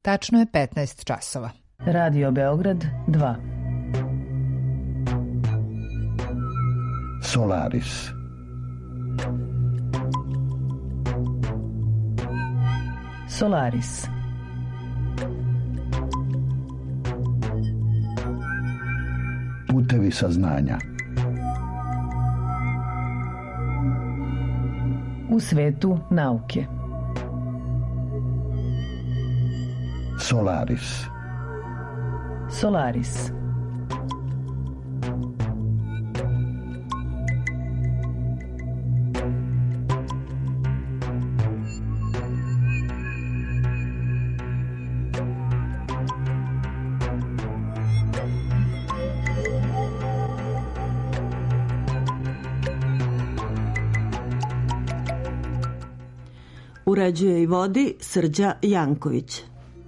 Tačno je 15 časova. Radio Beograd 2. Solaris. Solaris. Putevi saznanja. U svetu nauke. Solaris. Solaris. Uređuje i vodi Srđa Janković.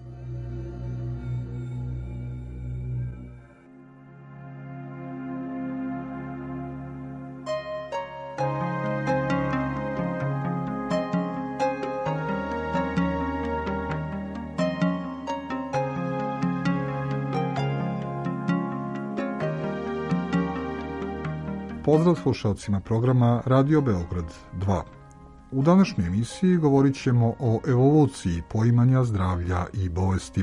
Pozdrav slušalcima programa Radio Beograd 2. U današnjoj emisiji govorit ćemo o evoluciji poimanja zdravlja i bolesti.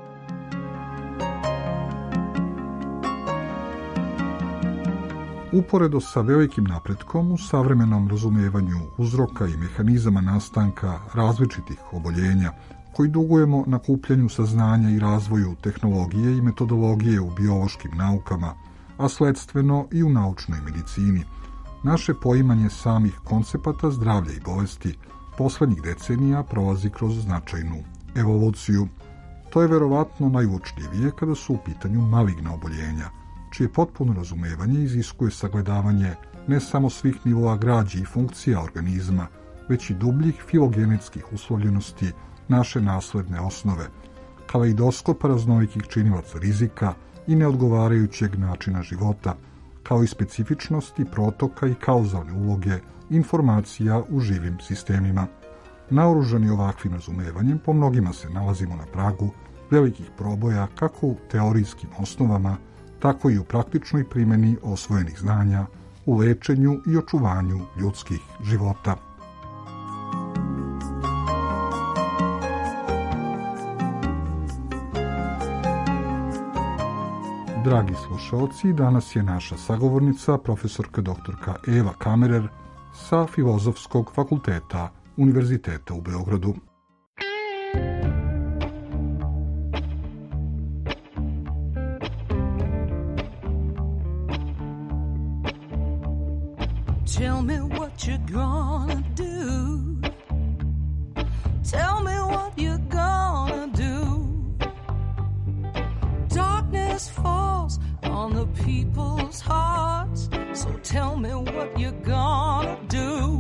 Uporedo sa velikim napretkom u savremenom razumijevanju uzroka i mehanizama nastanka različitih oboljenja, koji dugujemo nakupljanju saznanja i razvoju tehnologije i metodologije u biološkim naukama, a sledstveno i u naučnoj medicini, naše poimanje samih koncepata zdravlja i bolesti poslednjih decenija prolazi kroz značajnu evoluciju. To je verovatno najuočljivije kada su u pitanju maligna oboljenja, čije potpuno razumevanje iziskuje sagledavanje ne samo svih nivoa građe i funkcija organizma, već i dubljih filogenetskih uslovljenosti naše nasledne osnove, kaleidoskopa raznolikih činilaca rizika i neodgovarajućeg načina života, kao i specifičnosti protoka i kauzalne uloge informacija u živim sistemima. Naoružani ovakvim razumevanjem, po mnogima se nalazimo na pragu velikih proboja kako u teorijskim osnovama, tako i u praktičnoj primjeni osvojenih znanja u lečenju i očuvanju ljudskih života. Dragi slušalci, danas je naša sagovornica profesorka doktorka Eva Kammerer sa Filozofskog fakulteta Univerziteta u Beogradu. Tell me what you're gonna do. Tell me what you're gonna do. Darkness falls on the people's hearts, so tell me what you're gonna do.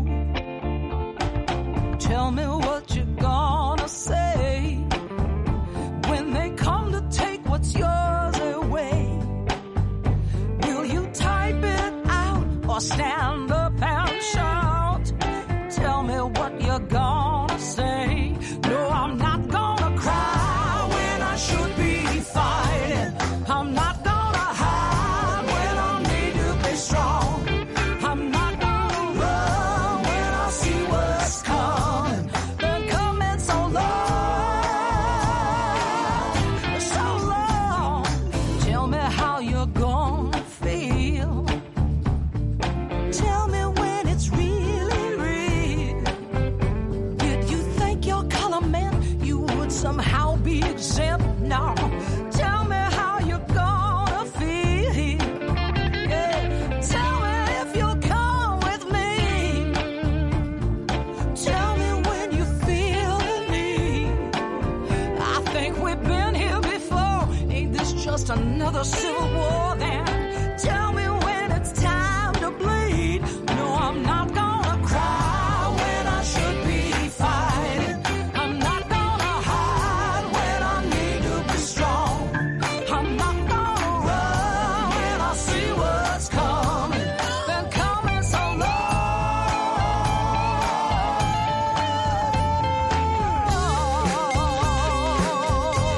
Tell me what you're gonna say when they come to take what's yours away. Will you type it out or stand up and shout? Tell me what you're gonna say. No, I'm not gonna cry when I should be fighting. I'm not gonna hide when I need to be strong. I'm not gonna run when I see what's coming. Been coming so long, so long. Tell me how you're gonna feel. Tell me when it's really real. Did you think your color meant you would somehow be exempt? No. Tell me how you're gonna feel. Yeah. Tell me if you'll come with me. Tell me when you feel the need. I think we've been here before. Ain't this just another civil war then? Tell me when it's time to bleed. No, I'm not gonna cry when I should be fighting. I'm not gonna hide when I need to be strong. I'm not gonna run when I see what's coming. Been coming so long.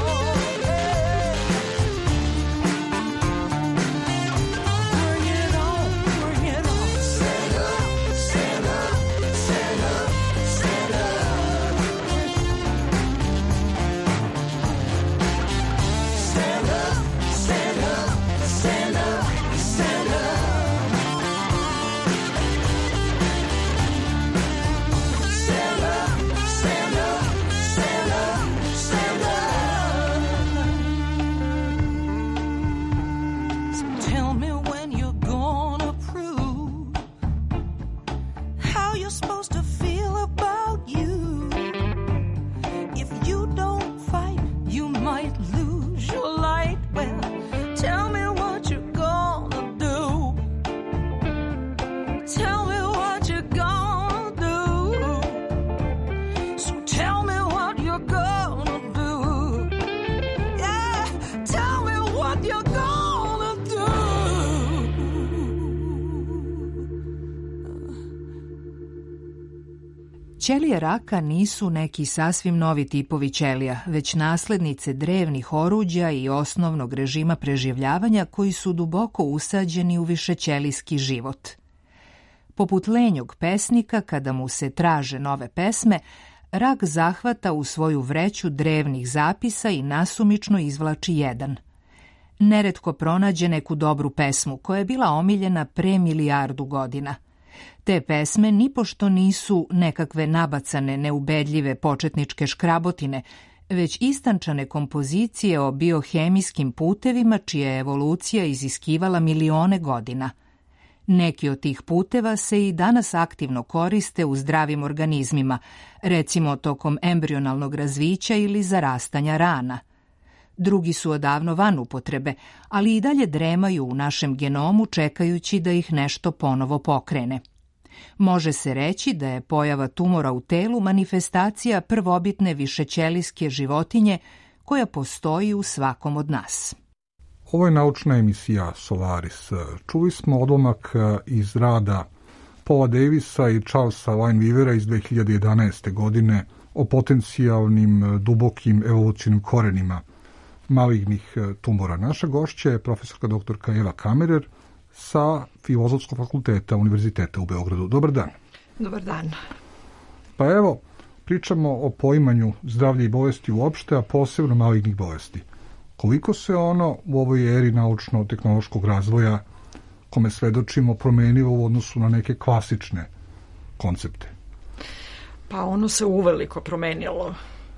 Ćelije raka nisu neki sasvim novi tipovi ćelija, već naslednice drevnih oruđa i osnovnog režima preživljavanja koji su duboko usađeni u višećelijski život. Poput lenjog pesnika, kada mu se traže nove pesme, rak zahvata u svoju vreću drevnih zapisa i nasumično izvlači jedan. Neretko pronađe neku dobru pesmu koja je bila omiljena pre milijardu godina. Te pesme nipošto nisu nekakve nabacane, neubedljive početničke škrabotine, već istančane kompozicije o biohemijskim putevima čija je evolucija iziskivala milione godina. Neki od tih puteva se i danas aktivno koriste u zdravim organizmima, recimo tokom embrionalnog razvića ili zarastanja rana. Drugi su odavno van upotrebe, ali i dalje dremaju u našem genomu čekajući da ih nešto ponovo pokrene. Može se reći da je pojava tumora u telu manifestacija prvobitne višećelijske životinje koja postoji u svakom od nas. Ovo je naučna emisija Solaris. Čuli smo odlomak iz rada Paula Davisa i Charlesa Linevivera iz 2011. godine o potencijalnim dubokim evolucionim korenima malignih tumora. Naša gošća je profesorka doktorka Eva Kammerer sa Filozofskog fakulteta Univerziteta u Beogradu. Dobar dan. Dobar dan. Pa evo, pričamo o poimanju zdravlja i bolesti uopšte, a posebno malignih bolesti. Koliko se ono u ovoj eri naučno-tehnološkog razvoja kome svedočimo promenilo u odnosu na neke klasične koncepte? Pa ono se uveliko promenilo.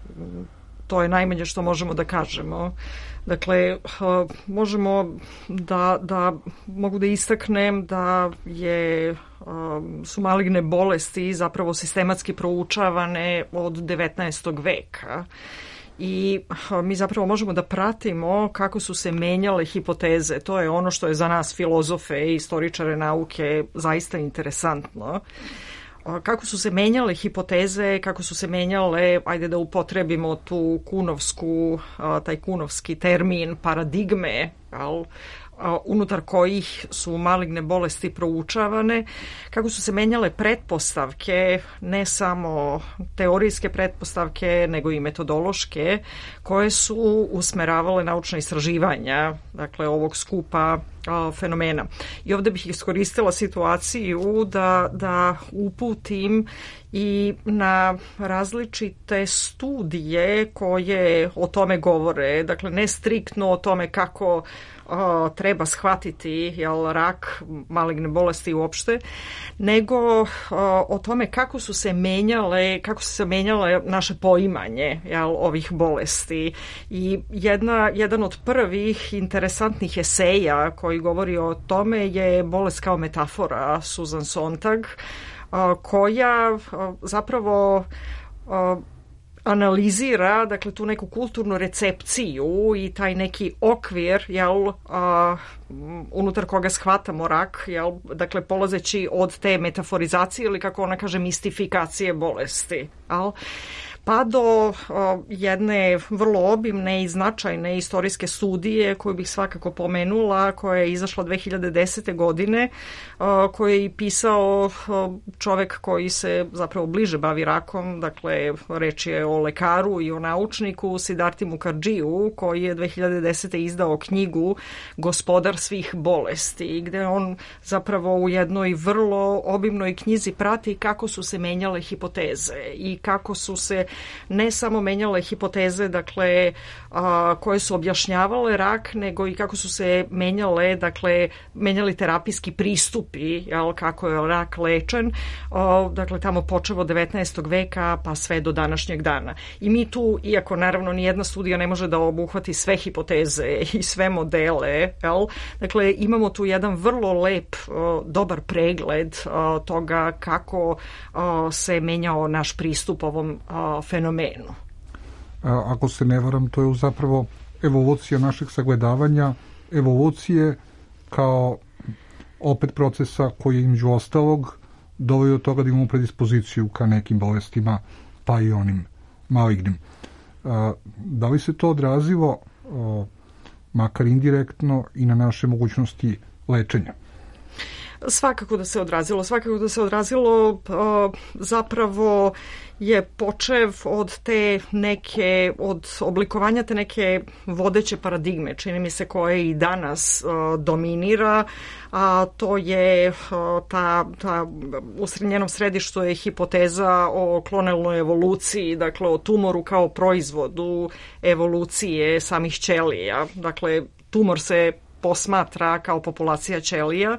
To je najmanje što možemo da kažemo. Dakle, možemo da mogu da istaknem da su maligne bolesti zapravo sistematski proučavane od 19. veka. I mi zapravo možemo da pratimo kako su se menjale hipoteze. To je ono što je za nas filozofe i istoričare nauke zaista interesantno. Kako su se menjale hipoteze, kako su se menjale, ajde da upotrebimo tu taj kunovski termin paradigme, unutar kojih su maligne bolesti proučavane, kako su se menjale pretpostavke, ne samo teorijske pretpostavke, nego i metodološke, koje su usmeravale naučna istraživanja, dakle, ovog skupa fenomena. I ovde bih iskoristila situaciju da uputim i na različite studije koje o tome govore, dakle, ne striktno o tome kako treba shvatiti rak, maligne bolesti uopšte, nego o tome kako su se menjale naše poimanje ovih bolesti. I jedan od prvih interesantnih eseja koji govori o tome je Bolest kao metafora Susan Sontag, koja zapravo analizira, dakle, tu neku kulturnu recepciju i taj neki okvir, unutar koga shvatamo rak, dakle, polazeći od te metaforizacije ili, kako ona kaže, mistifikacije bolesti. Pa do jedne vrlo obimne i značajne istorijske studije koju bih svakako pomenula, koja je izašla 2010. godine, koju je i pisao čovek koji se zapravo bliže bavi rakom, dakle, reč je o lekaru i o naučniku Siddharti Mukherjeeju, koji je 2010. izdao knjigu Gospodar svih bolesti, gde on zapravo u jednoj vrlo obimnoj knjizi prati kako su se menjale hipoteze i kako su se ne samo menjale hipoteze, dakle, koje su objašnjavale rak, nego i kako su se menjali terapijski pristupi, kako je rak lečen, dakle, tamo počevo od 19. veka pa sve do današnjeg dana. I mi tu, iako naravno nijedna studija ne može da obuhvati sve hipoteze i sve modele, dakle, imamo tu jedan vrlo lep, dobar pregled toga kako se menjao naš pristup ovom fenomenu. Ako se ne varam, to je zapravo evolucija našeg sagledavanja, evolucije kao opet procesa koji je između ostalog doveo do toga da imamo predispoziciju ka nekim bolestima, pa i onim malignim. Da li se to odrazilo, makar indirektno, i na naše mogućnosti lečenja? Svakako da se odrazilo, zapravo je počev od oblikovanja te neke vodeće paradigme, čini mi se, koje i danas dominira, a to je u njenom središtu je hipoteza o klonalnoj evoluciji, dakle o tumoru kao proizvodu evolucije samih ćelija. Dakle, tumor se posmatra kao populacija ćelija.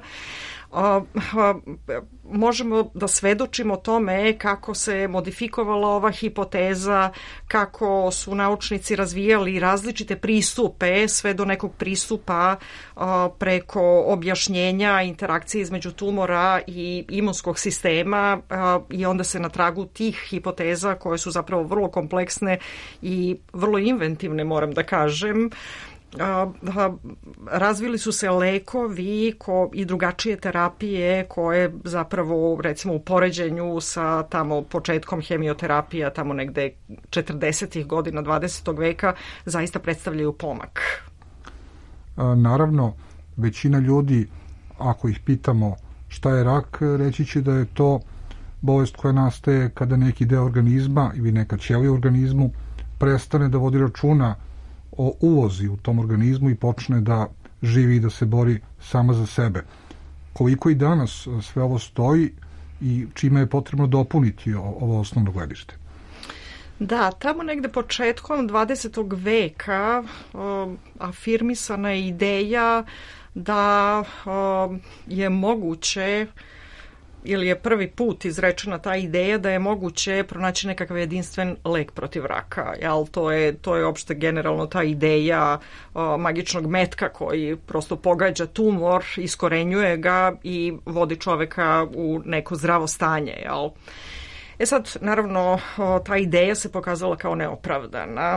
Možemo da svedočimo tome kako se modifikovala ova hipoteza, kako su naučnici razvijali različite pristupe, sve do nekog pristupa preko objašnjenja interakcije između tumora i imunskog sistema, i onda se na tragu tih hipoteza, koje su zapravo vrlo kompleksne i vrlo inventivne, moram da kažem, razvili su se lekovi i drugačije terapije koje zapravo, recimo, u poređenju sa tamo početkom hemioterapija, tamo negde 40. godina 20. veka, zaista predstavljaju pomak. Naravno, većina ljudi, ako ih pitamo šta je rak, reći će da je to bolest koja nastaje kada neki deo organizma ili neka ćelija u organizmu prestane da vodi računa o ulozi u tom organizmu i počne da živi i da se bori sama za sebe. Koliko i danas sve ovo stoji i čime je potrebno dopuniti ovo osnovno gledište? Da, tamo negde početkom 20. veka afirmisana je ideja da je moguće, ili je prvi put izrečena ta ideja da je moguće pronaći nekakav jedinstven lek protiv raka. To je opšte generalno ta ideja magičnog metka koji prosto pogađa tumor, iskorenjuje ga i vodi čoveka u neko zdravo stanje. Sad, naravno, ta ideja se pokazala kao neopravdana.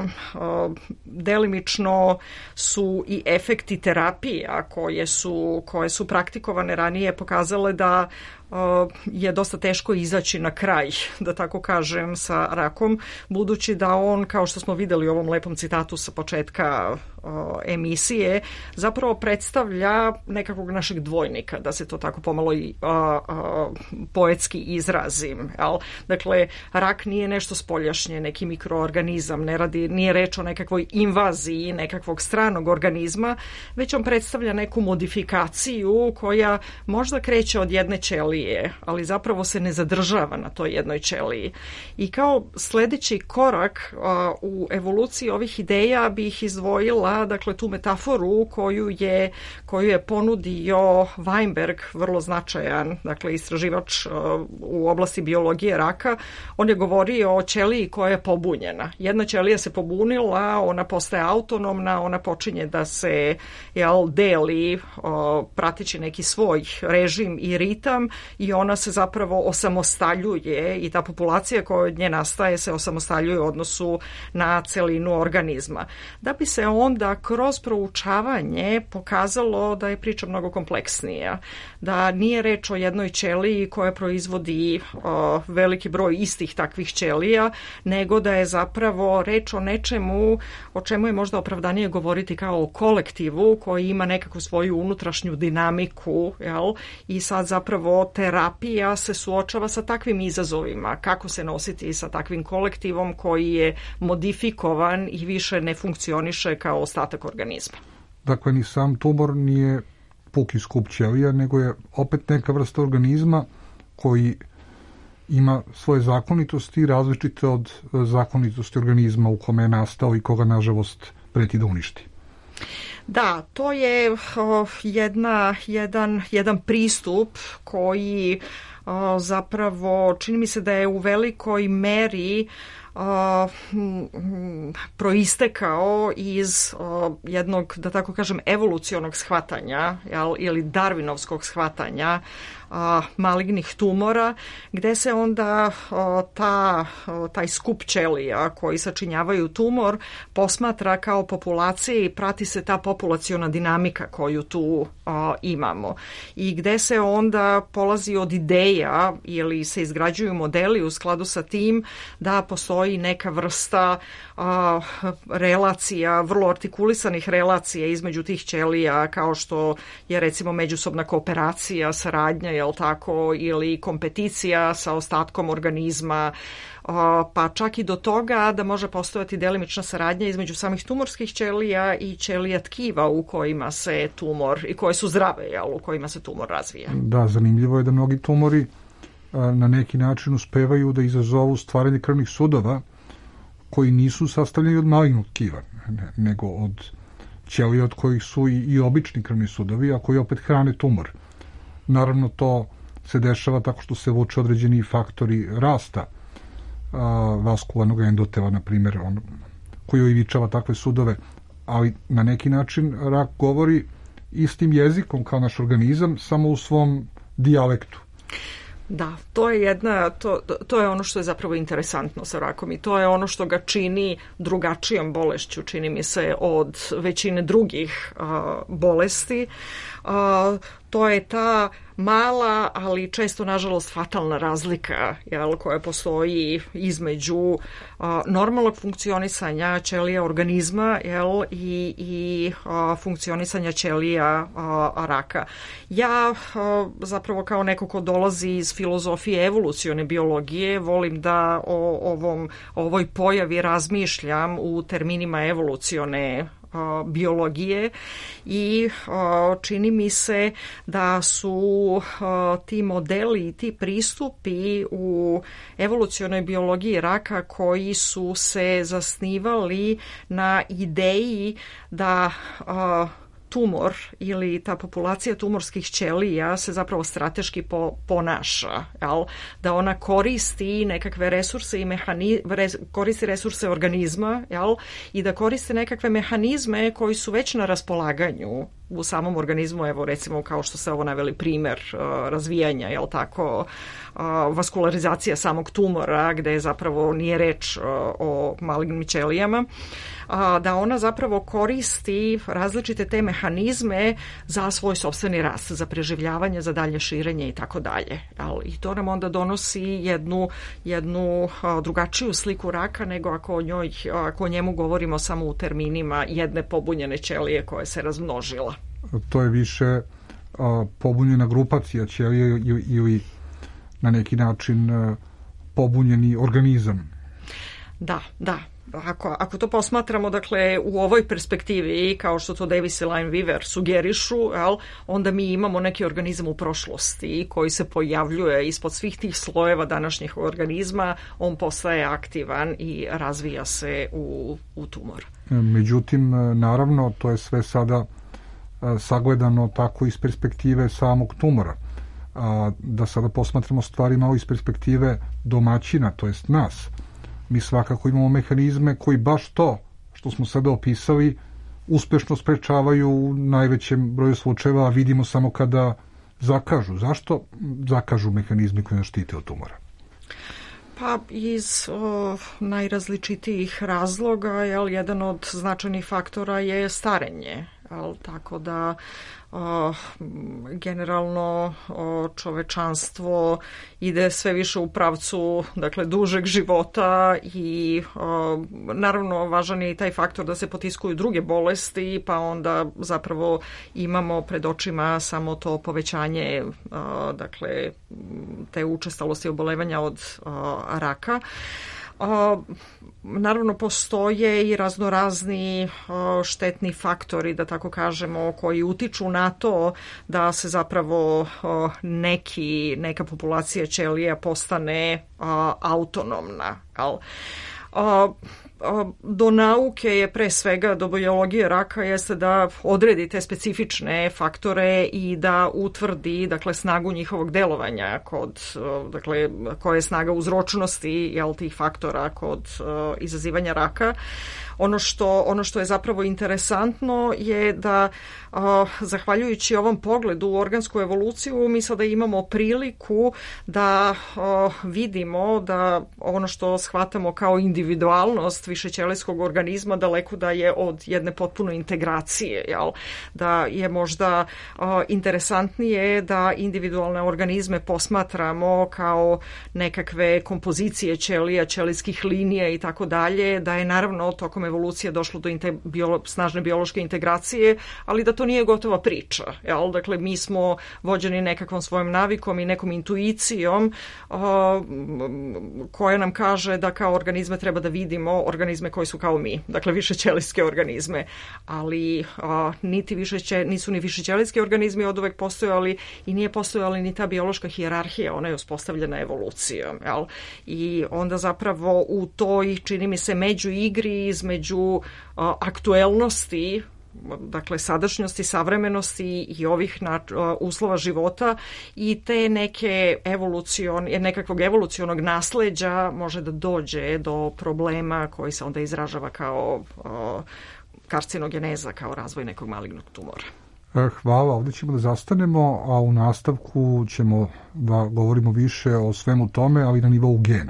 Delimično su i efekti terapija koje su praktikovane ranije pokazale da je dosta teško izaći na kraj, da tako kažem, sa rakom, budući da on, kao što smo videli u ovom lepom citatu sa početka emisije, zapravo predstavlja nekakvog našeg dvojnika, da se to tako pomalo i poetski izrazim. Dakle, rak nije nešto spoljašnje, neki mikroorganizam, nije reč o nekakvoj invaziji nekakvog stranog organizma, već on predstavlja neku modifikaciju koja možda kreće od jedne ćelije, ali zapravo se ne zadržava na toj jednoj ćeliji. I kao sledeći korak u evoluciji ovih ideja bih izdvojila, dakle, tu metaforu koju je ponudio Weinberg, vrlo značajan, dakle, istraživač u oblasti biologije raka. On je govorio o ćeliji koja je pobunjena. Jedna ćelija se pobunila, ona postaje autonomna, ona počinje da se deli, prateći neki svoj režim i ritam, i ona se zapravo osamostaljuje i ta populacija koja od nje nastaje se osamostaljuje u odnosu na celinu organizma. Da bi se onda kroz proučavanje pokazalo da je priča mnogo kompleksnija, da nije reč o jednoj ćeliji koja proizvodi veliki broj istih takvih ćelija, nego da je zapravo reč o nečemu o čemu je možda opravdanije govoriti kao o kolektivu koji ima nekakvu svoju unutrašnju dinamiku, i sad zapravo terapija se suočava sa takvim izazovima, kako se nositi sa takvim kolektivom koji je modifikovan i više ne funkcioniše kao ostatak organizma. Dakle, ni sam tumor nije puki skup ćelija, nego je opet neka vrsta organizma koji ima svoje zakonitosti različite od zakonitosti organizma u kome je nastao i koga, nažalost, preti da uništi. Da, to je jedan pristup koji zapravo čini mi se da je u velikoj meri proistekao iz jednog, da tako kažem, evolucionog shvatanja ili darvinovskog shvatanja malignih tumora, gde se onda taj skup ćelija koji sačinjavaju tumor posmatra kao populacija i prati se ta populaciona dinamika koju tu imamo. I gde se onda polazi od ideja ili se izgrađuju modeli u skladu sa tim da postoji neka vrsta relacija, vrlo artikulisanih relacija između tih ćelija, kao što je recimo međusobna kooperacija, saradnja, jel tako, ili kompeticija sa ostatkom organizma, pa čak i do toga da može postojati delimična saradnja između samih tumorskih ćelija i ćelija tkiva u kojima se tumor, i koje su zdrave, jel, u kojima se tumor razvija. Da, zanimljivo je da mnogi tumori na neki način uspevaju da izazovu stvaranje krvnih sudova koji nisu sastavljeni od malignog tkiva, nego od ćelija od kojih su i obični krvni sudovi, a koji opet hrane tumor. Naravno, to se dešava tako što se vuče određeni faktori rasta vaskularnog endotela, na primjer, koji oivičava takve sudove, ali na neki način rak govori istim jezikom kao naš organizam, samo u svom dijalektu. Da, to je ono što je zapravo interesantno sa rakom i to je ono što ga čini drugačijom bolešću, čini mi se, od većine drugih bolesti. To je ta mala, ali često, nažalost, fatalna razlika, jel, koja postoji između normalnog funkcionisanja ćelija organizma, jel, i funkcionisanja ćelija raka. Ja zapravo kao neko ko dolazi iz filozofije evolucione biologije volim da o ovoj pojavi razmišljam u terminima evolucione biologije i čini mi se da su ti modeli i ti pristupi u evolucionoj biologiji raka koji su se zasnivali na ideji da tumor ili ta populacija tumorskih ćelija se zapravo strateški ponaša, jel? Da ona koristi nekakve resurse i koristi resurse organizma, jel? I da koriste nekakve mehanizme koji su već na raspolaganju u samom organizmu, evo recimo kao što ste ovo naveli primer razvijanja, jel tako, vaskularizacija samog tumora gde je zapravo nije reč o malignim ćelijama, da ona zapravo koristi različite te mehanizme za svoj sopstveni rast, za preživljavanje, za dalje širenje i tako dalje. I to nam onda donosi jednu drugačiju sliku raka nego ako o njemu govorimo samo u terminima jedne pobunjene ćelije koje se razmnožila. To je više pobunjena grupacija ćelije ili na neki način pobunjeni organizam. Da. Ako to posmatramo, dakle, u ovoj perspektivi, kao što to Davis i Lineweaver sugerišu, onda mi imamo neki organizam u prošlosti koji se pojavljuje ispod svih tih slojeva današnjih organizma, on postaje aktivan i razvija se u tumor. Međutim, naravno, to je sve sada sagledano tako iz perspektive samog tumora. Da sada posmatramo stvari malo iz perspektive domaćina, to jest nas. Mi svakako imamo mehanizme koji baš to što smo sada opisali uspešno sprečavaju u najvećem broju slučajeva, a vidimo samo kada zakažu. Zašto zakažu mehanizmi koji nas štite od tumora? Pa iz najrazličitijih razloga, jedan od značajnih faktora je starenje. Tako da generalno čovečanstvo ide sve više u pravcu, dakle, dužeg života i naravno važan je i taj faktor da se potiskuju druge bolesti, pa onda zapravo imamo pred očima samo to povećanje, dakle, te učestalosti obolevanja od raka. Naravno, postoje i raznorazni štetni faktori, da tako kažemo, koji utiču na to da se zapravo neka populacija ćelija postane autonomna. Do nauke je pre svega, do biologije raka, jeste da odredi te specifične faktore i da utvrdi, dakle, snagu njihovog delovanja dakle, koja je snaga uzročnosti, tih faktora kod izazivanja raka. ono što je zapravo interesantno je da zahvaljujući ovom pogledu u organsku evoluciju mi sada imamo priliku da vidimo da ono što shvatamo kao individualnost višećelijskog organizma daleko da je od jedne potpuno integracije, jel? Da je možda interesantnije da individualne organizme posmatramo kao nekakve kompozicije ćelija, ćelijskih linija i tako dalje, da je naravno tokom evolucije došlo do snažne biološke integracije, ali da to nije gotova priča. Jel? Dakle, mi smo vođeni nekakvom svojom navikom i nekom intuicijom koja nam kaže da kao organizme treba da vidimo organizme koji su kao mi, dakle višećelijske organizme, ali nisu ni višećelijski organizmi od uvek postojali i nije postojala ni ta biološka hijerarhija, ona je uspostavljena evolucijom. Jel? I onda zapravo u toj, čini mi se, među igri između aktuelnosti, dakle sadašnjosti, savremenosti i ovih uslova života i te nekakvog evolucionog nasleđa može da dođe do problema koji se onda izražava kao karcinogeneza, kao razvoj nekog malignog tumora. Hvala, ovdje ćemo da zastanemo, a u nastavku ćemo da govorimo više o svemu tome, ali na nivou gena.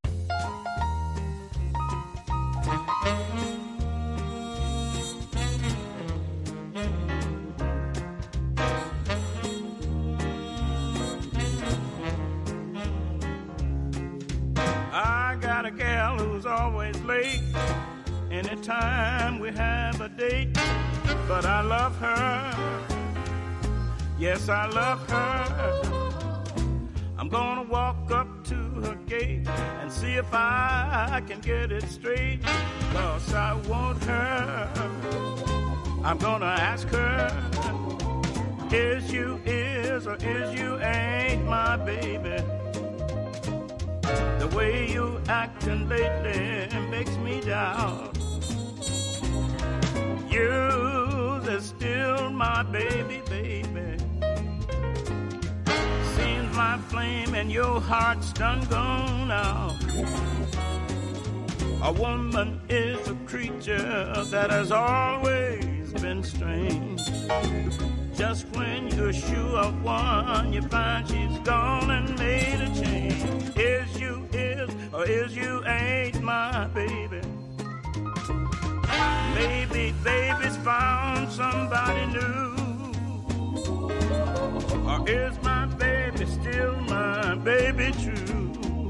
Anytime we have a date, but I love her, yes I love her. I'm gonna walk up to her gate and see if I can get it straight, 'cause I want her. I'm gonna ask her, is you is or is you ain't my baby? The way you actin' lately makes me doubt you is still my baby, baby. Seems my flame and your heart's done gone out. A woman is a creature that has always been strange. Just when you're sure of one, you find she's gone and made a change. Is you is or is you ain't my baby? Maybe baby's found somebody new. Or is my baby still my baby true?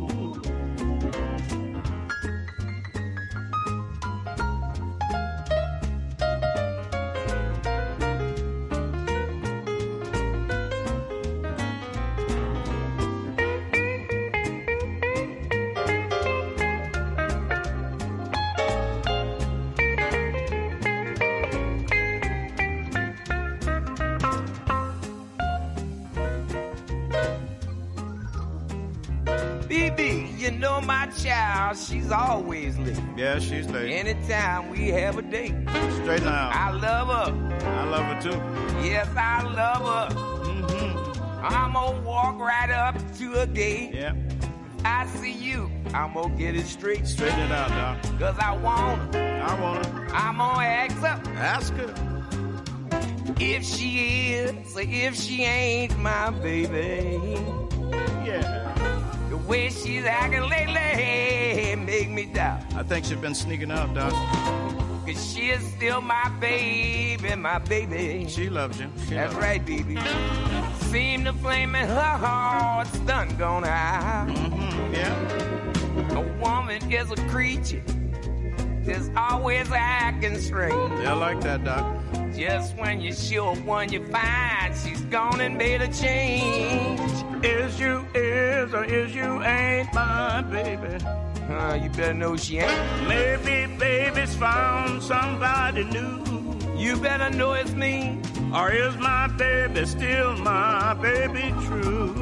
You know my child, she's always late. Yeah, she's late. Anytime we have a date. Straight now. I love her. I love her too. Yes, I love her. Mm-hmm. I'm gonna walk right up to her gate. Yeah. I see you, I'm gonna get it straight. Straighten it out, Doc. 'Cause I want her. I want her. I'm gonna ask her. Ask her. If she is or if she ain't my baby. Yeah. The way she's acting lately make me doubt. I think she's been sneaking out, Doc. 'Cause she is still my baby. She loves you. That's right, baby. Seem the flame in her heart's done gone out. Mm-hmm. Yeah. A woman is a creature that's always acting strange. Yeah, I like that, Doc. Just when you're sure one you find she's gone and made a change. Is you is or is you ain't my baby? You better know she ain't. Maybe baby's found somebody new. You better know it's me. Or is my baby still my baby true?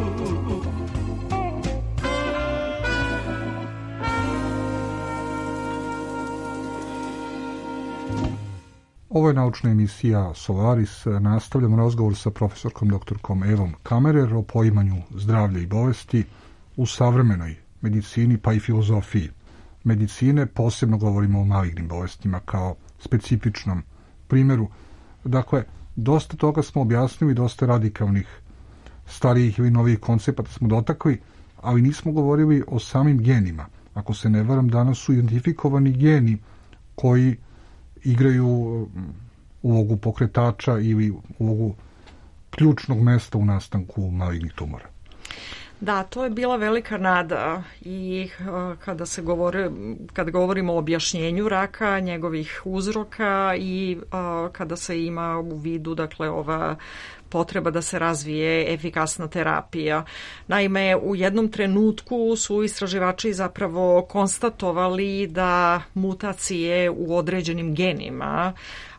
Ovo je naučna emisija Solaris. Nastavljamo razgovor sa profesorkom doktorkom Evom Kammerer o poimanju zdravlja i bolesti u savremenoj medicini pa i filozofiji. medicine, posebno govorimo o malignim bolestima kao specifičnom primjeru. Dakle, dosta toga smo objasnili, dosta radikalnih starijih ili novih koncepata smo dotakli, ali nismo govorili o samim genima. Ako se ne varam, danas su identifikovani geni koji igraju ulogu pokretača ili ulogu ključnog mesta u nastanku malignih tumora. Da, to je bila velika nada i kada govorimo o objašnjenju raka, njegovih uzroka i kada se ima u vidu, dakle, ova potreba da se razvije efikasna terapija. Naime, u jednom trenutku su istraživači zapravo konstatovali da mutacije u određenim genima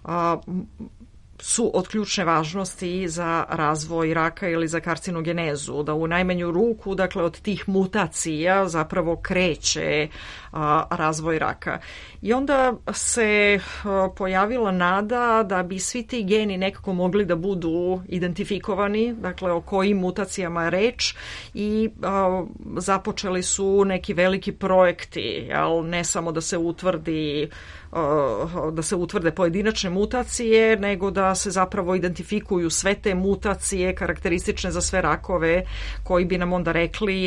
su od ključne važnosti za razvoj raka ili za karcinogenezu, da u najmanju ruku, dakle, od tih mutacija zapravo kreće razvoj raka. I onda se pojavila nada da bi svi ti geni nekako mogli da budu identifikovani, dakle, o kojim mutacijama je reč, i započeli su neki veliki projekti, ne samo da se utvrde pojedinačne mutacije, nego da se zapravo identifikuju sve te mutacije karakteristične za sve rakove, koji bi nam onda rekli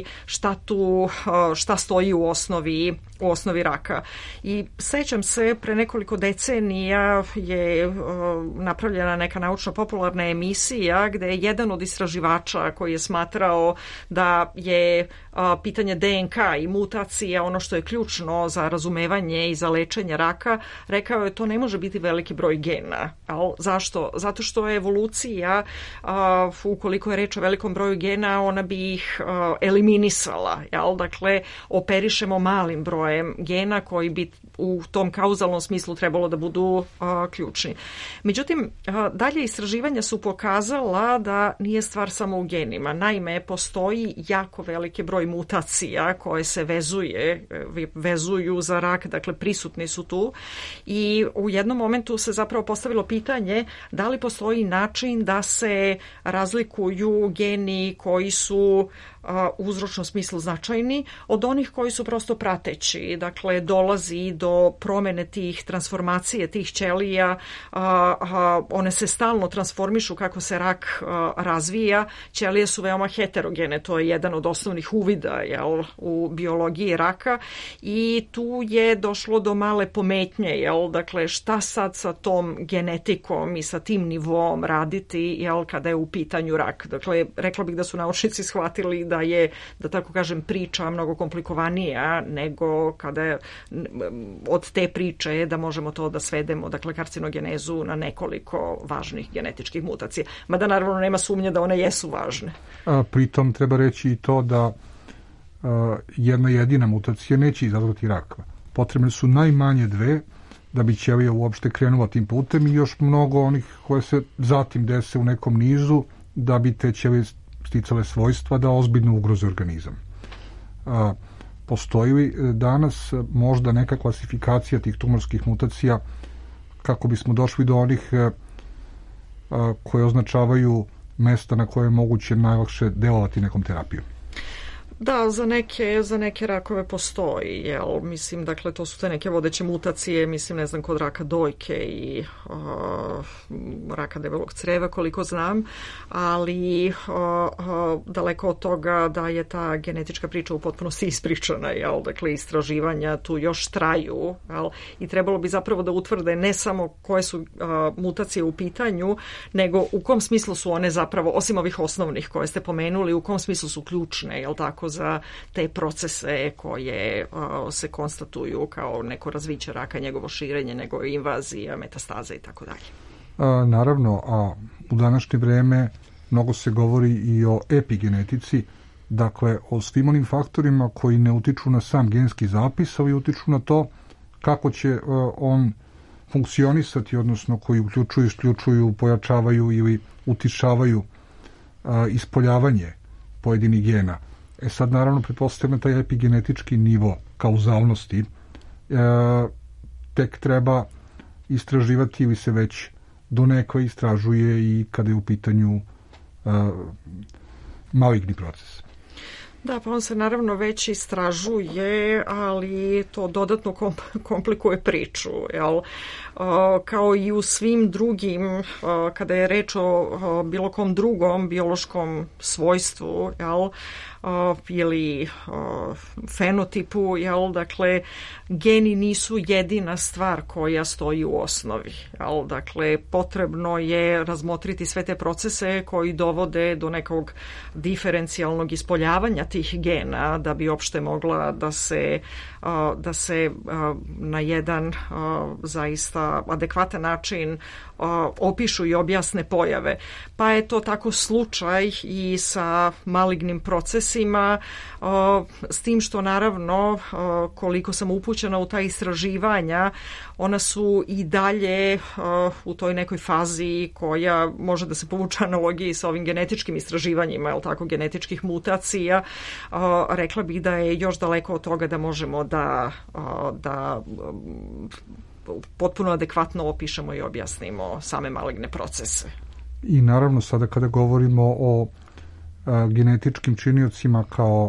šta stoji u osnovi raka. I sećam se, pre nekoliko decenija je napravljena neka naučno-popularna emisija gde je jedan od istraživača koji je smatrao da je pitanje DNK i mutacija ono što je ključno za razumevanje i za lečenje raka, rekao je to ne može biti veliki broj gena. Zašto? Zato što je evolucija, ukoliko je reč o velikom broju gena, ona bi ih eliminisala. Dakle, operišemo malim brojem gena koji bi u tom kauzalnom smislu trebalo da budu ključni. Međutim, dalje istraživanja su pokazala da nije stvar samo u genima. Naime, postoji jako veliki broj mutacija koje se vezuju za rak, dakle prisutni su tu, i u jednom momentu se zapravo postavilo pitanje da li postoji način da se razlikuju geni koji su u uzročnom smislu značajni od onih koji su prosto prateći. Dakle, dolazi do promene tih transformacije, tih ćelija, one se stalno transformišu kako se rak razvija. Ćelije su veoma heterogene, to je jedan od osnovnih uvida u biologiji raka, i tu je došlo do male pometnje, dakle, šta sad sa tom genetikom i sa tim nivom raditi, kada je u pitanju rak. Dakle, rekla bih da su naučnici shvatili da je, da tako kažem, priča mnogo komplikovanija nego kada je od te priče da možemo to da svedemo, dakle, karcinogenezu na nekoliko važnih genetičkih mutacija. Mada naravno nema sumnje da one jesu važne. Pritom treba reći i to da jedna jedina mutacija neće izazvati rak. Potrebne su najmanje dve da bi ćelija uopšte krenula tim putem i još mnogo onih koje se zatim dese u nekom nizu da bi te ćelije sticale svojstva da ozbiljno ugroze organizam. Postoji li danas možda neka klasifikacija tih tumorskih mutacija kako bismo došli do onih koje označavaju mesta na koje je moguće najlakše delovati nekom terapijom? Da, za neke rakove postoji, mislim, dakle, to su te neke vodeće mutacije, mislim, ne znam, kod raka dojke i raka debelog creva, koliko znam, ali daleko od toga da je ta genetička priča u potpunosti ispričana, dakle, istraživanja tu još traju, i trebalo bi zapravo da utvrde ne samo koje su mutacije u pitanju, nego u kom smislu su one zapravo, osim ovih osnovnih koje ste pomenuli, u kom smislu su ključne, tako, za te procese koje se konstatuju kao neko razviće raka, njegovo širenje, nego invazija, metastaza i tako dalje. Naravno, a u današnje vreme mnogo se govori i o epigenetici, dakle o svim onim faktorima koji ne utiču na sam genski zapis, ali utiču na to kako će on funkcionisati, odnosno koji uključuju, isključuju, pojačavaju ili utišavaju ispoljavanje pojedinih gena. Sad, naravno, pretpostavljam taj epigenetički nivo kauzalnosti tek treba istraživati ili se već donekle istražuje i kada je u pitanju maligni proces. Da, pa on se naravno već istražuje, ali to dodatno komplikuje priču, jel? Kao i u svim drugim, kada je reč o bilo kom drugom biološkom svojstvu, jel? Ili fenotipu, jel? Dakle, geni nisu jedina stvar koja stoji u osnovi, jel? Dakle, potrebno je razmotriti sve te procese koji dovode do nekog diferencijalnog ispoljavanja tih gena da bi uopšte mogla da se na jedan zaista adekvatan način opišu i objasne pojave. Pa je to tako slučaj i sa malignim procesima, s tim što naravno, koliko sam upućena u ta istraživanja, ona su i dalje u toj nekoj fazi koja može da se povuče analogiji sa ovim genetičkim istraživanjima, jel tako, genetičkih mutacija. Rekla bih da je još daleko od toga da možemo da potpuno adekvatno opišemo i objasnimo same maligne procese. I naravno sada kada govorimo o genetičkim činiocima kao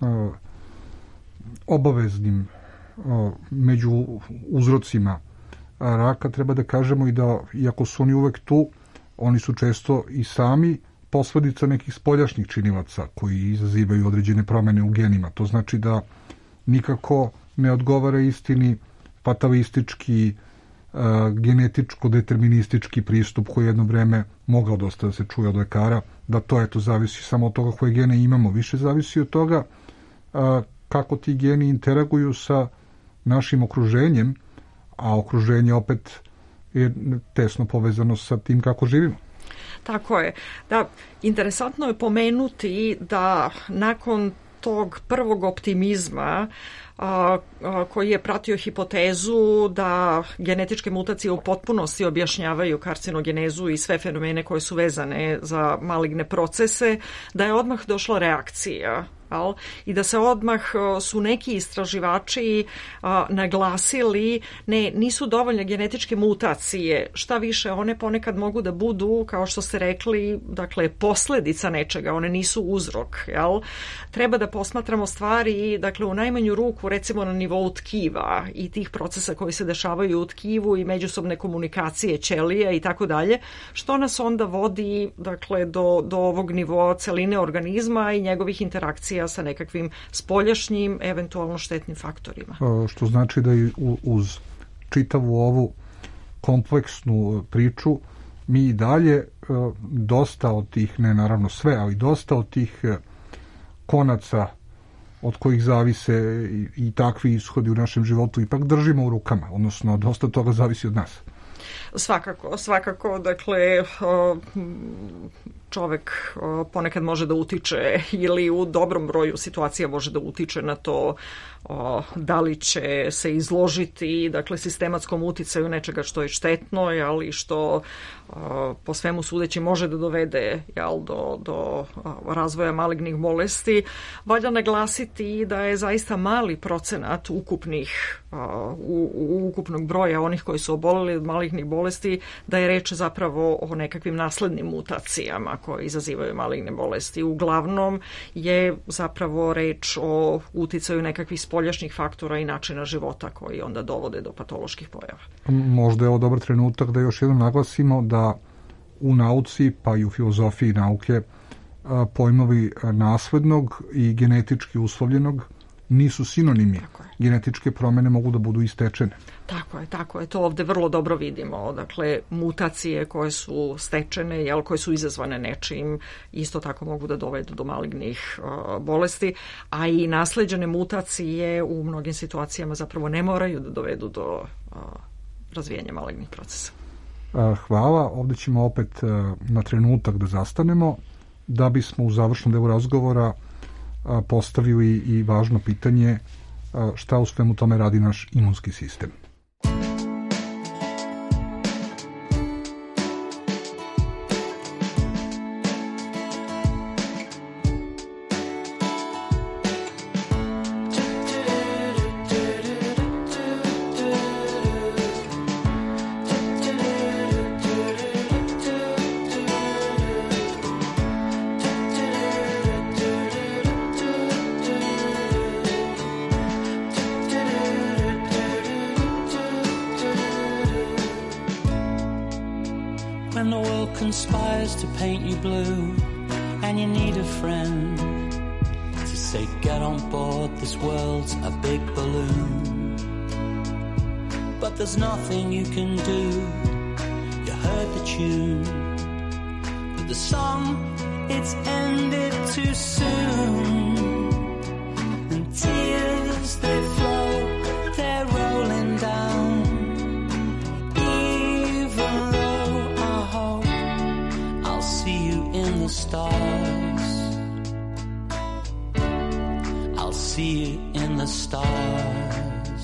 obaveznim među uzrocima raka, treba da kažemo i da, iako su oni uvek tu, oni su često i sami posledica nekih spoljašnjih činilaca koji izazivaju određene promene u genima. To znači da nikako ne odgovara istini fatalistički, genetičko-deterministički pristup koji jedno vreme mogao dosta da se čuje od lekara, da to eto zavisi samo od toga koje gene imamo. Više zavisi od toga kako ti geni interaguju sa našim okruženjem, a okruženje opet je tesno povezano sa tim kako živimo. Tako je. Da, interesantno je pomenuti da nakon tog prvog optimizma koji je pratio hipotezu da genetičke mutacije u potpunosti objašnjavaju karcinogenezu i sve fenomene koje su vezane za maligne procese, da je odmah došla reakcija. I da se odmah su neki istraživači naglasili nisu dovoljne genetičke mutacije, šta više one ponekad mogu da budu, kao što ste rekli, dakle posledica nečega, one nisu uzrok, jel? Treba da posmatramo stvari, dakle u najmanju ruku recimo na nivou tkiva i tih procesa koji se dešavaju u tkivu i međusobne komunikacije ćelija i tako dalje, što nas onda vodi dakle do ovog nivoa celine organizma i njegovih interakcija sa nekakvim spoljašnjim, eventualno štetnim faktorima. Što znači da i uz čitavu ovu kompleksnu priču mi i dalje dosta od tih, ne naravno sve, ali dosta od tih konaca od kojih zavise i takvi ishodi u našem životu ipak držimo u rukama, odnosno dosta toga zavisi od nas. Svakako, dakle, čovek ponekad može da utiče ili u dobrom broju situacija može da utiče na to da li će se izložiti, dakle, sistematskom uticaju nečega što je štetno, ali što po svemu sudeći može da dovede do razvoja malignih bolesti. Valja naglasiti da je zaista mali procenat ukupnog broja onih koji su oboleli od malignih bolesti, da je reč zapravo o nekakvim naslednim mutacijama koje izazivaju maligne bolesti. Uglavnom je zapravo reč o uticaju nekakvih spoljašnjih faktora i načina života koji onda dovode do patoloških pojava. Možda je ovo dobar trenutak da još jednom naglasimo da u nauci, pa i u filozofiji nauke, pojmovi naslednog i genetički uslovljenog nisu sinonimi. Genetičke promene mogu da budu istečene. Tako je. To ovde vrlo dobro vidimo. Dakle, mutacije koje su stečene, koje su izazvane nečim, isto tako mogu da dovedu do malignih bolesti, a i nasleđene mutacije u mnogim situacijama zapravo ne moraju da dovedu do razvijanja malignih procesa. Hvala. Ovde ćemo opet na trenutak da zastanemo, da bismo u završnom delu razgovora postavili i važno pitanje šta u svemu tome radi naš imunski sistem. when the world conspires to paint you blue, and you need a friend to say, get on board, this world's a big balloon. But there's nothing you can do. You heard the tune, but the song, it's ended too soon. And tears, they flow, they're rolling down. Even though I hope I'll see you in the stars, I'll see you in the stars.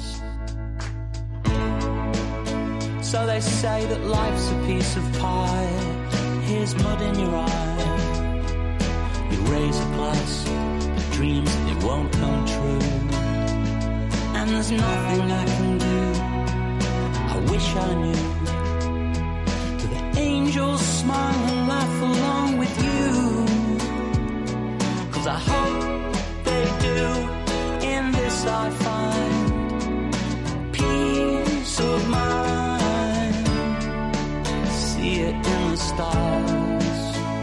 So they say that life's a piece of pie. Here's mud in your eye. You raise a glass, but dreams, it won't come true. And there's nothing I can do. I wish I knew. Do the angels smile and laugh along with you? 'Cause I hope they do. In this I find peace of mind. See it in the stars.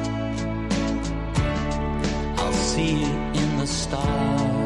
I'll see it in the stars.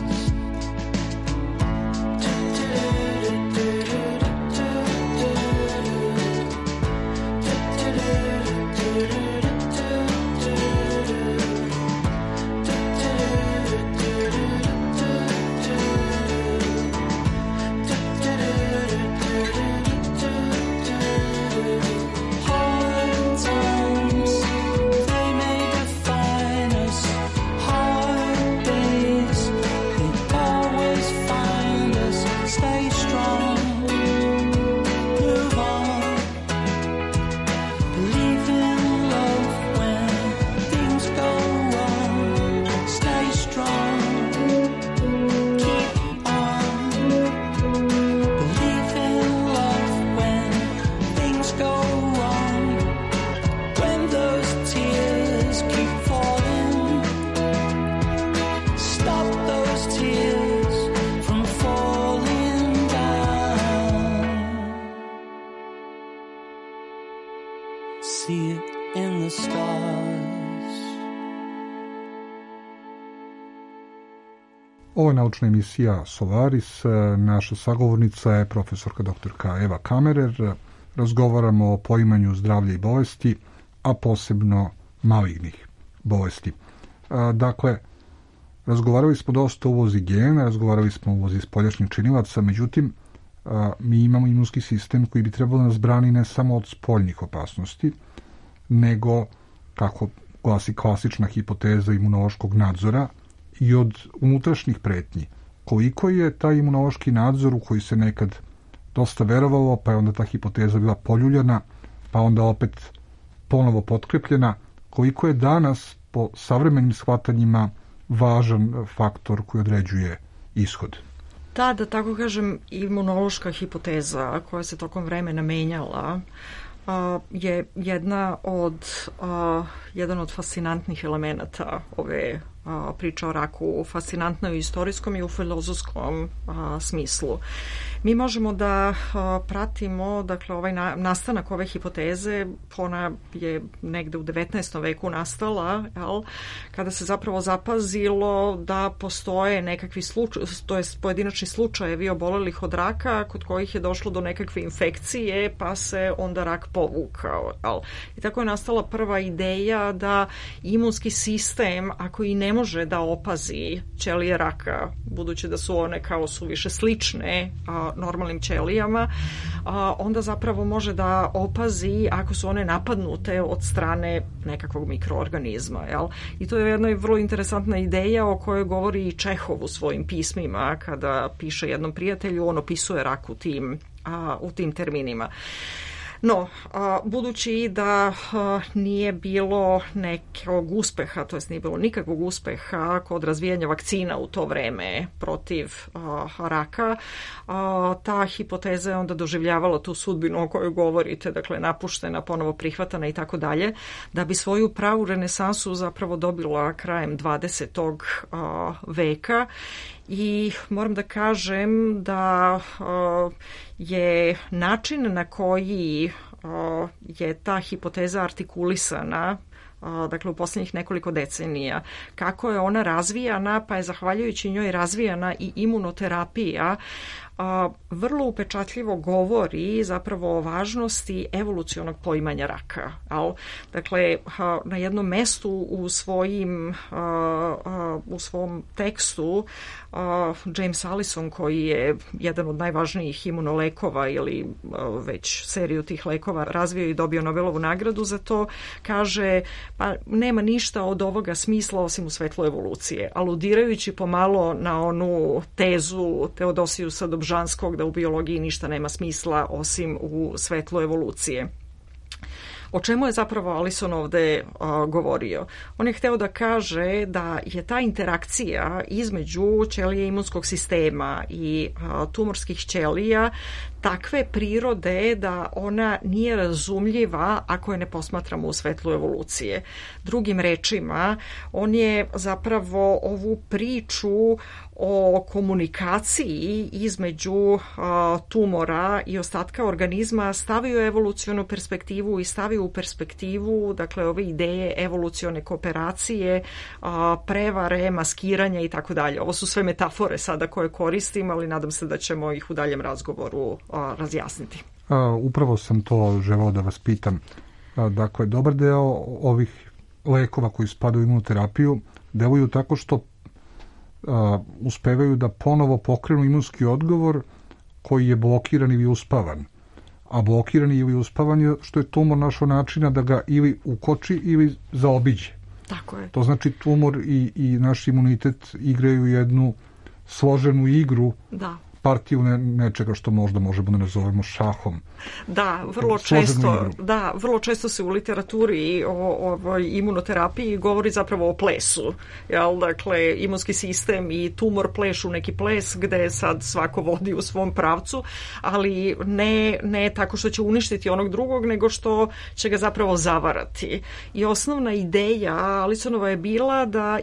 See it in the stars. Ovo je naučna emisija Solaris. Naša sagovornica je profesorka doktorka Eva Kammerer. Razgovaramo o poimanju zdravlja i bolesti, a posebno malignih bolesti. Dakle, razgovarali smo dosta o ulozi gena, razgovarali smo o ulozi spoljašnjih činilaca, međutim, mi imamo imunski sistem koji bi trebalo nas brani ne samo od spoljnih opasnosti, nego, kako glasi klasična hipoteza imunološkog nadzora, i od unutrašnjih pretnji. Koliko je taj imunološki nadzor u koji se nekad dosta verovalo, pa je onda ta hipoteza bila poljuljana, pa onda opet ponovo potkrepljena, koliko je danas po savremenim shvatanjima važan faktor koji određuje ishod? Da tako kažem, imunološka hipoteza koja se tokom vremena menjala je jedan od fascinantnih elemenata ove priče o raku, fascinantna u istorijskom i u filozofskom smislu. Mi možemo da pratimo, dakle, ovaj nastanak ove hipoteze, ona je negde u 19. veku nastala, kada se zapravo zapazilo da postoje nekakvi to jest pojedinačni slučajevi obolelih od raka kod kojih je došlo do nekakve infekcije, pa se onda rak povukao. I tako je nastala prva ideja da imunski sistem, ako i ne može da opazi ćelije raka, budući da su one kao suviše slične normalnim ćelijama, onda zapravo može da opazi ako su one napadnute od strane nekakvog mikroorganizma. I to je jedna vrlo interesantna ideja o kojoj govori i Čehov u svojim pismima, kada piše jednom prijatelju, on opisuje rak u tim terminima. No, budući da nije bilo nekog uspeha, to jest nije bilo nikakvog uspeha kod razvijanja vakcina u to vreme protiv raka, ta hipoteza je onda doživljavala tu sudbinu o kojoj govorite, dakle napuštena, ponovo prihvatana i tako dalje, da bi svoju pravu renesansu zapravo dobila krajem 20. veka. I moram da kažem da je način na koji je ta hipoteza artikulisana, dakle u posljednjih nekoliko decenija. Kako je ona razvijana, pa je zahvaljujući njoj razvijana i imunoterapija, vrlo upečatljivo govori zapravo o važnosti evolucionog poimanja raka. Dakle, na jednom mestu u svom tekstu James Allison, koji je jedan od najvažnijih imunolekova ili već seriju tih lekova razvio i dobio Nobelovu nagradu za to, kaže pa nema ništa od ovoga smisla osim u svetlu evolucije, aludirajući pomalo na onu tezu Teodosijusa Dobžanskog da u biologiji ništa nema smisla osim u svetlu evolucije. O čemu je zapravo Allison ovde govorio? On je hteo da kaže da je ta interakcija između ćelije imunskog sistema i tumorskih ćelija takve prirode da ona nije razumljiva ako je ne posmatramo u svetlu evolucije. Drugim rečima, on je zapravo ovu priču o komunikaciji između tumora i ostatka organizma stavio u evolucionu perspektivu i stavio u perspektivu, dakle, ove ideje evolucione kooperacije, prevare, maskiranja i tako dalje. Ovo su sve metafore sada koje koristim, ali nadam se da ćemo ih u daljem razgovoru razjasniti. Upravo sam to želeo da vas pitam. Dakle, dobar deo ovih lekova koji spadaju u imunoterapiju deluju tako što uspevaju da ponovo pokrenu imunski odgovor koji je blokiran ili uspavan. A blokiran ili uspavan je što je tumor našao načina da ga ili ukoči ili zaobiđe. Tako je. To znači tumor i naš imunitet igraju jednu složenu igru, da, partiju nečega što možda možemo da nazovemo šahom. Da, vrlo često se u literaturi o imunoterapiji govori zapravo o plesu. Dakle, imunski sistem i tumor plešu neki ples gde sad svako vodi u svom pravcu, ali ne tako što će uništiti onog drugog, nego što će ga zapravo zavarati. I osnovna ideja Allisonova je bila da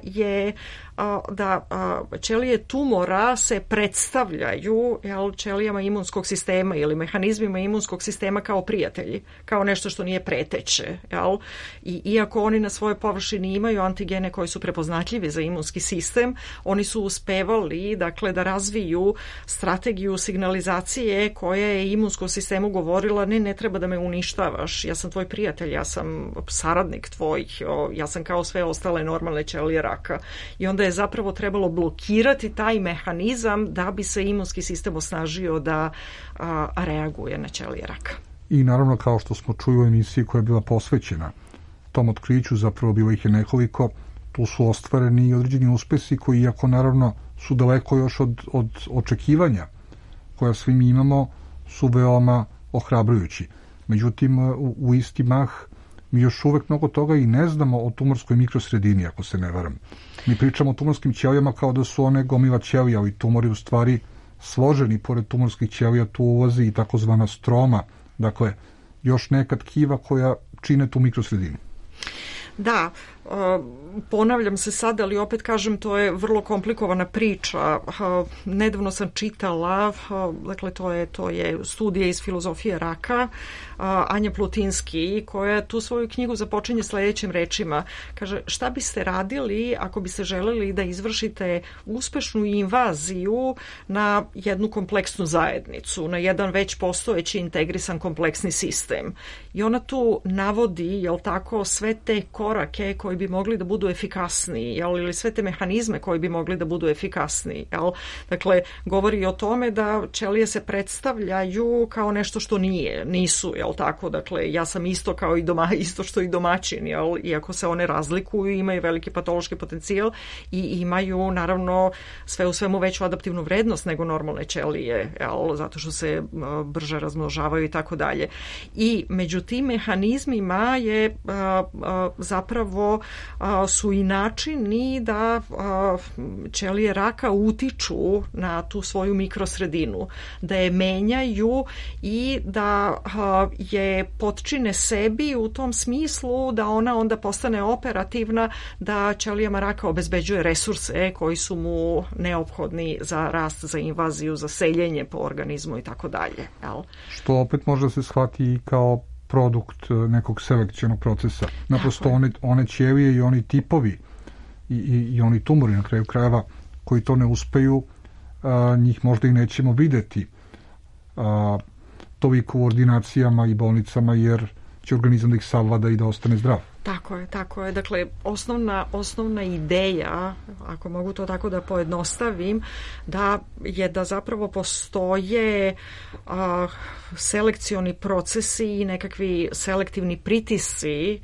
ćelije tumora se predstavljaju ćelijama imunskog sistema ili mehanizmima imunskog sistema kao prijatelji, kao nešto što nije preteće. I iako oni na svojoj površini imaju antigene koji su prepoznatljivi za imunski sistem, oni su uspevali, dakle, da razviju strategiju signalizacije koja je imunskom sistemu govorila ne treba da me uništavaš, ja sam tvoj prijatelj, ja sam saradnik tvoj, ja sam kao sve ostale normalne ćelije raka. I onda je zapravo trebalo blokirati taj mehanizam da bi se imunski sistem osnažio da reaguje na ćelije raka. I naravno, kao što smo čuli u emisiji koja je bila posvećena tom otkriću, zapravo bilo ih je nekoliko, tu su ostvareni i određeni uspesi koji, iako naravno su daleko još od očekivanja koja svi mi imamo, su veoma ohrabrujući. Međutim, u isti mah mi još uvek mnogo toga i ne znamo o tumorskoj mikrosredini, ako se ne varam. Mi pričamo o tumorskim ćelijama kao da su one gomila ćelija, ali tumori u stvari složeni. Pored tumorskih ćelija tu ulazi i takozvana stroma, dakle, još neka tkiva koja čine tu mikrosredinu. Da, ponavljam se sad, ali opet kažem, to je vrlo komplikovana priča. Nedavno sam čitala, dakle to je studija iz filozofije raka, Anja Plutinski, koja tu svoju knjigu započinje sledećim rečima. Kaže, šta biste radili ako biste želeli da izvršite uspešnu invaziju na jednu kompleksnu zajednicu, na jedan već postojeći integrisan kompleksni sistem. I ona tu navodi, jel tako, sve te korake koji bi mogli da budu efikasniji, ili sve te mehanizme koji bi mogli da budu efikasniji. Dakle, govori o tome da ćelije se predstavljaju kao nešto što nisu, jel tako? Dakle, ja sam isto kao isto što i domaćin, iako se one razlikuju, imaju veliki patološki potencijal i imaju, naravno, sve u svemu veću adaptivnu vrednost nego normalne ćelije, zato što se brže razmnožavaju i tako dalje. I među tim mehanizmima je zapravo su i načini da ćelije raka utiču na tu svoju mikrosredinu, da je menjaju i da je potčine sebi u tom smislu da ona onda postane operativna, da ćelijama raka obezbeđuje resurse koji su mu neophodni za rast, za invaziju, za seljenje po organizmu i tako dalje. Što opet može se shvati i kao produkt nekog selekcionog procesa. Naprosto one ćelije i oni tipovi i oni tumori na kraju krajeva koji to ne uspeju, njih možda i nećemo videti toliko u ordinacijama i bolnicama, jer će organizam da ih savlada i da ostane zdrav. Tako je. Dakle, osnovna ideja, ako mogu to tako da pojednostavim, da je da zapravo postoje selekcioni procesi i nekakvi selektivni pritisci,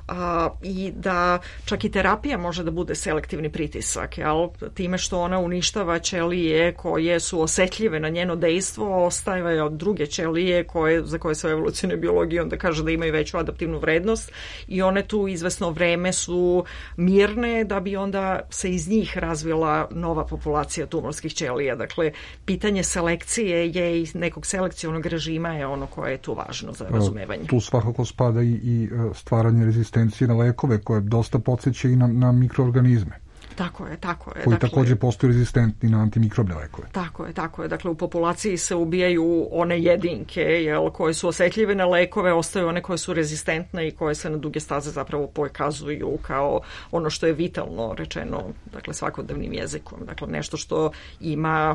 i da čak i terapija može da bude selektivni pritisak, jel? Time što ona uništava ćelije koje su osetljive na njeno dejstvo, ostaje od druge ćelije za koje se u evolucionoj biologiji onda kaže da imaju veću adaptivnu vrednost i one tu izvesno vreme su mirne da bi onda se iz njih razvila nova populacija tumorskih ćelija. Dakle, pitanje selekcije je i nekog selekcionog režima je ono koje je tu važno za razumevanje. Tu svakako spada i stvaranje rezistencije na lekove koje dosta podsjeća i na mikroorganizme. Tako je. Koji također postaju rezistentni na antimikrobne lekove. Tako je. Dakle, u populaciji se ubijaju one jedinke koje su osetljive na lekove, ostaju one koje su rezistentne i koje se na duge staze zapravo pokazuju kao ono što je vitalno rečeno, dakle, svakodnevnim jezikom. Dakle, nešto što ima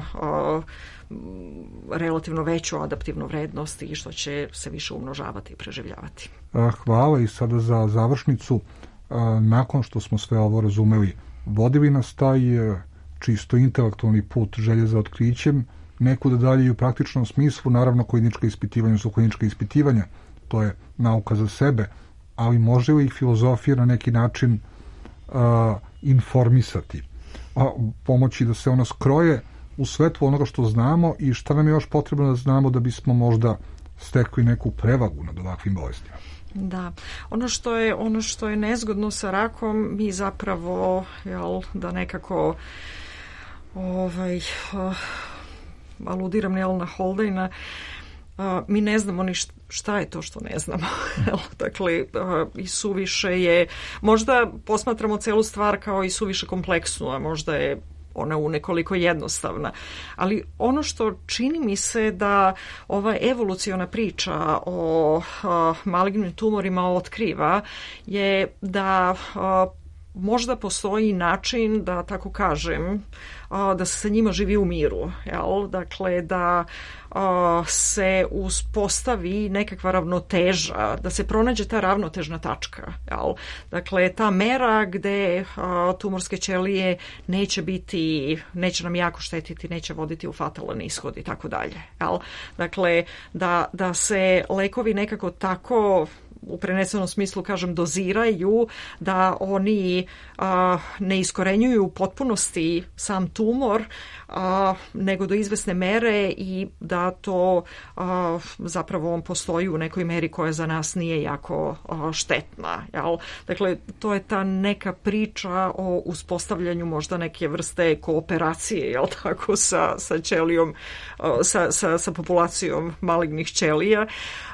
relativno veću adaptivnu vrednost i što će se više umnožavati i preživljavati. Hvala i sada za završnicu. Nakon što smo sve ovo razumeli, vodi li nas taj čisto intelektualni put želje za otkrićem nekuda dalje i u praktičnom smislu? Naravno, klinička ispitivanja su klinička ispitivanja, to je nauka za sebe, ali može li ih filozofija na neki način informisati, pomoći da se ona skroje u svetlu onoga što znamo i šta nam je još potrebno da znamo da bismo možda stekli neku prevagu nad ovakvim bolestima? Da, ono što je nezgodno sa rakom, mi zapravo, da nekako aludiram na Holdeina, mi ne znamo ni šta je to što ne znamo. Dakle, i suviše je, možda posmatramo celu stvar kao i suviše kompleksnu, a možda je ona u nekoliko jednostavna. Ali ono što čini mi se da ova evoluciona priča o malignim tumorima otkriva je da možda postoji način, da tako kažem, da se sa njima živi u miru. Dakle, da se uspostavi nekakva ravnoteža, da se pronađe ta ravnotežna tačka. Dakle, ta mera gde tumorske ćelije neće nam jako štetiti, neće voditi u fatalan ishod i tako dalje. Dakle, da se lekovi nekako tako u prenesenom smislu, kažem, doziraju, da oni ne iskorenjuju u potpunosti sam tumor, nego do izvesne mere i da to zapravo on postoji u nekoj meri koja za nas nije jako štetna. Dakle, to je ta neka priča o uspostavljanju možda neke vrste kooperacije, sa ćelijom, sa populacijom malignih ćelija.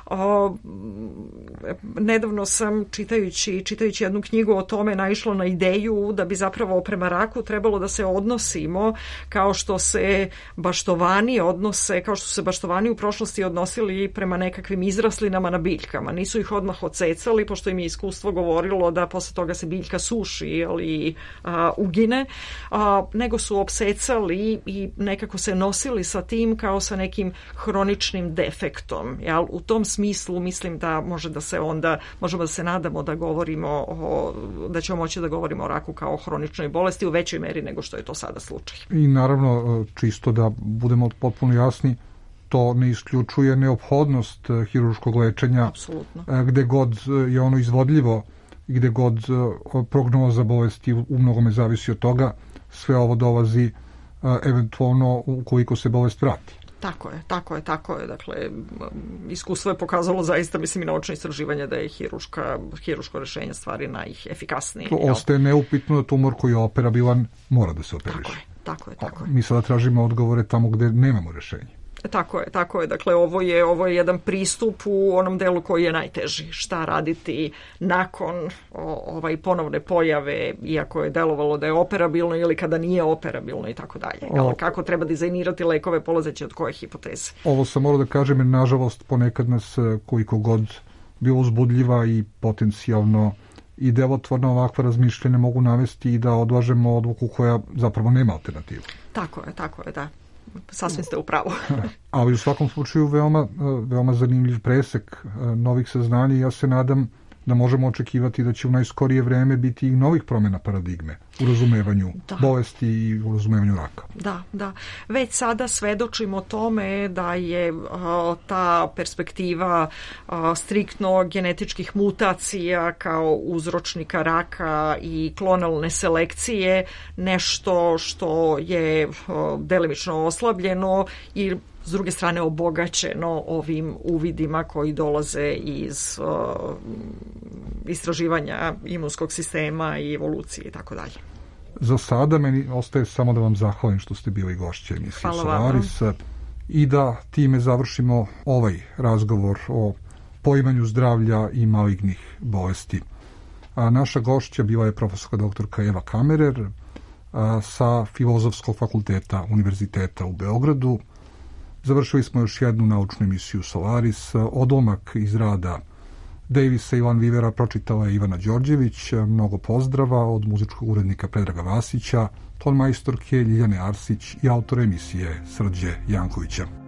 Nedavno sam čitajući jednu knjigu o tome naišla na ideju da bi zapravo prema raku trebalo da se odnosimo kao što se baštovani odnose, kao što su se baštovani u prošlosti odnosili prema nekakvim izraslinama na biljkama. Nisu ih odmah odsecali, pošto im je iskustvo govorilo da posle toga se biljka suši ili ugine, nego su opsecali i nekako se nosili sa tim kao sa nekim hroničnim defektom. U tom smislu mislim da možemo da se nadamo da govorimo da ćemo moći da govorimo o raku kao o hroničnoj bolesti u većoj meri nego što je to sada slučaj. I naravno, čisto da budemo potpuno jasni, to ne isključuje neophodnost hirurškog lečenja. Apsolutno. Gde god je ono izvodljivo, gde god prognoza bolesti u mnogome zavisi od toga, sve ovo dolazi eventualno ukoliko se bolest vrati. Tako je. Dakle, iskustvo je pokazalo zaista, mislim, i naučno istraživanje da je hiruško rešenje stvari najefikasnije. Ostaje neupitno da tumor koji je operabilan mora da se operiše. Tako je. Mi sada tražimo odgovore tamo gde nemamo rešenje. Tako je. Dakle, ovo je jedan pristup u onom delu koji je najteži. Šta raditi nakon ponovne pojave, iako je delovalo da je operabilno ili kada nije operabilno i tako dalje. Kako treba dizajnirati lekove polazeći od koje hipoteze? Ovo sam morao da kažem, jer nažalost ponekad nas koliko god bila uzbudljiva i potencijalno i delotvorna. Ovakva razmišljenja mogu navesti i da odlažemo odluku koja zapravo nema alternativu. Tako je, da. Sasvim ste u pravu. Ali u svakom slučaju veoma zanimljiv presek novih saznanja i ja se nadam da možemo očekivati da će u najskorije vreme biti i novih promjena paradigme u razumevanju bolesti i u razumevanju raka. Da. Već sada svedočimo tome da je ta perspektiva striktno genetičkih mutacija kao uzročnika raka i klonalne selekcije nešto što je delimično oslabljeno i s druge strane obogaćeno ovim uvidima koji dolaze iz istraživanja imunskog sistema i evolucije i tako dalje. Za sada meni ostaje samo da vam zahvalim što ste bili gošće emisije Solaris i da time završimo ovaj razgovor o poimanju zdravlja i malignih bolesti. A naša gošća bila je profesorka doktorka Eva Kammerer sa Filozofskog fakulteta Univerziteta u Beogradu. Završili smo još jednu naučnu emisiju Solaris. Odlomak iz rada Davisa i Van Vivera pročitala je Ivana Đorđević. Mnogo pozdrava od muzičkog urednika Predraga Vasića, ton majstorke Ljiljane Arsić i autora emisije Srđe Jankovića.